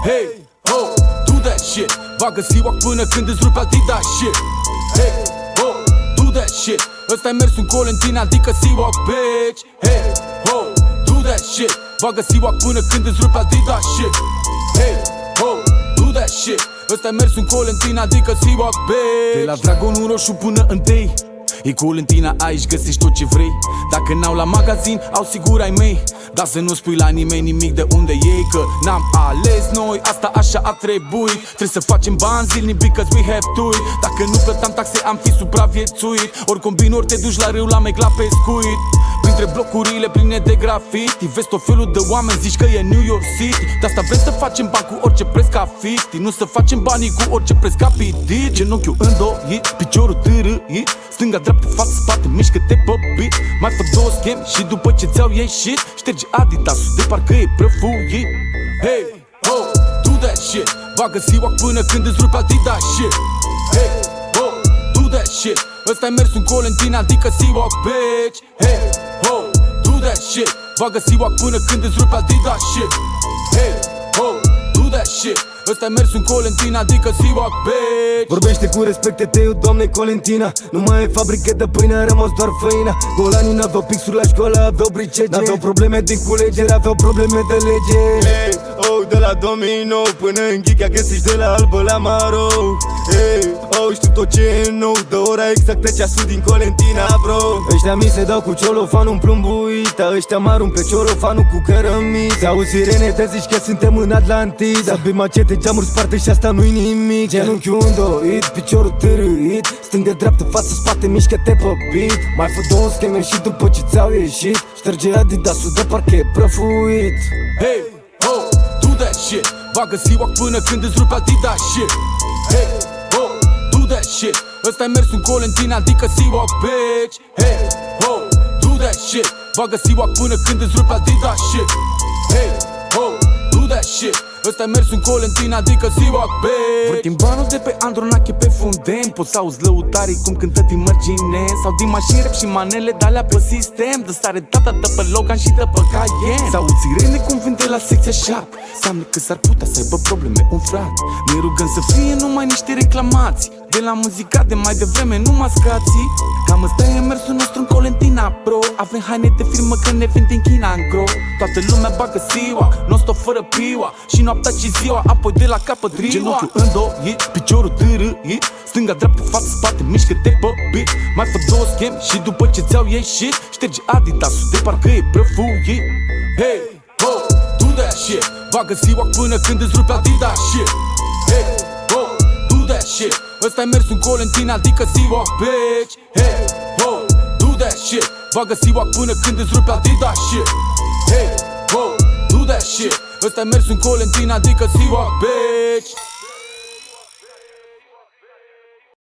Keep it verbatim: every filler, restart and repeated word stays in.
Hey, ho, do that shit. Bagă siwac până când îți rupe Adidas shit. Hey, ho, do that shit. Ăsta-i mersul Colentin, adică siwac, bitch. Hey, ho, do that shit. Bagă siwac până când îți rupe Adidas shit. Hey, ho, do that shit. Ăsta-i mersul Colentin, adică siwac, bitch. De la Dragonul Roșu până în Tei, e Colentina, aici găsești tot ce vrei. Dacă n-au la magazin, au sigur ai mei. Dar să nu spui la nimeni nimic de unde iei, că n-am ales noi, asta așa a trebuit. Trebuie să facem bani zilnic because we have to it. Dacă nu plăteam taxe am fi supraviețuit. Ori combin, ori te duci la râu, la mec, la pescuit. Printre blocurile pline de grafiti vezi tot felul de oameni, zici că e New York City. De asta vrem să facem bani cu orice preț ca ficti, nu să facem banii cu orice preț ca pidit. Genunchiul îndoit, piciorul târâit, stânga, dreapta, față, spate, mișcă-te pe beat. Mai fă două scheme și după ce ți-au ieșit ștergi Adidas-ul de parcă e prăfuit. Hey, ho, do that shit. Bagă siwac până când îți rupe Adidas shit. Hey, ho, do that shit. Ăsta-i mersul Colentin, adică siwac, bitch. Hey, ho, do that shit. Bagă siwac până când îți rupe Adidas shit. Hey, ho, do that shit. Ăsta-i mersul Colentin, adică siwac, bitch. Vorbește cu respect, teteu, doamne Colentina. Nu mai e fabrică de pâine, a rămas doar făina. Golanii n-aveau pixuri la școală, aveau bricege. N-aveau probleme din culegere, aveau probleme de lege. Hey, oh, de la Domino până în Ghicea, găsești de la albă la maro. Hey, oh, știu tot ce e nou, de ora exactă ceasul din Colentina, bro. Ăștia mi se dau cu ciolofanul împlumbuit, ăștia mă arunc pe ciolofanul cu cărămit. Se auzi sirene, te zici că suntem în Atlantida. Să bim macete, geamuri sparte și asta nu-i nimic. Genunchiul îndoit, piciorul târâit, stângă, dreaptă, față, spate, mișcă-te pe beat. Mai fă două scheme și după ce ți-au ieșit șterge Adidas-ul de parcă e prăfuit. Hey, ho, do that shit. Bagă siwac până când îți rupe Adidas shit. Hey, ho, do that shit. Ăsta-i mersul Colentin, adică siwac, bitch. Hey, ho, do that shit. Bagă siwac până când îți rupe Adidas shit. Hey, ho, do that shit. Ăsta-i mersul Colentin, adică siwac, bitch. Vârtim banul de pe Andronache pe fundem. Poți să auzi lăutarii cum cântă din mărgine sau din mașini rap și manele de-alea pe sistem. De stare data de pe Logan și de pe Cayenne. Sau sirene cum vinde la secția Sharp. Înseamnă că s-ar putea să aibă probleme un frat. Ne rugăm să fie numai niște reclamații. De la muzica de mai devreme, nu mascații. Cam ăsta e mersul nostru în Colentina, bro. Avem haine de firmă că ne vinde în China în gro. Toată lumea bagă siwac, non-stop fără piua. Și noaptea și ziua, apoi de la capăt riua. Genunchiul îndoit, piciorul târâit, stânga, dreapta, față, spate, mișcă-te pe beat. Mai fă două scheme și după ce ți-au ieșit ștergi Adidas-ul de parcă e prăfuit. Hey, ho, do that shit. Bagă siwac până când îți rupe Adidas shit. Hey, ho, do that shit. Ăsta-i mersul Colentin, adică siwac, bitch. Hey, ho, do that shit. Bagă siwac până când îți rupe Adidas shit. Hey, ho, do that shit. Ăsta-i mersul Colentin, adică siwac, bitch.